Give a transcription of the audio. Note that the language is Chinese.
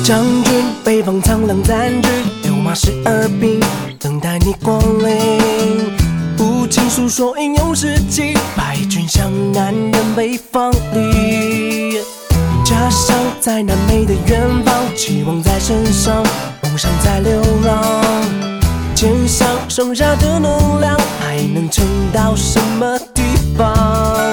将军北方苍狼占据，六马十二兵，等待你光临。无情诉说英勇事迹，败军向南人北方里。家乡在南美的远方，期望在身上，梦想在流浪。肩上剩下的能量，还能撑到什么地方？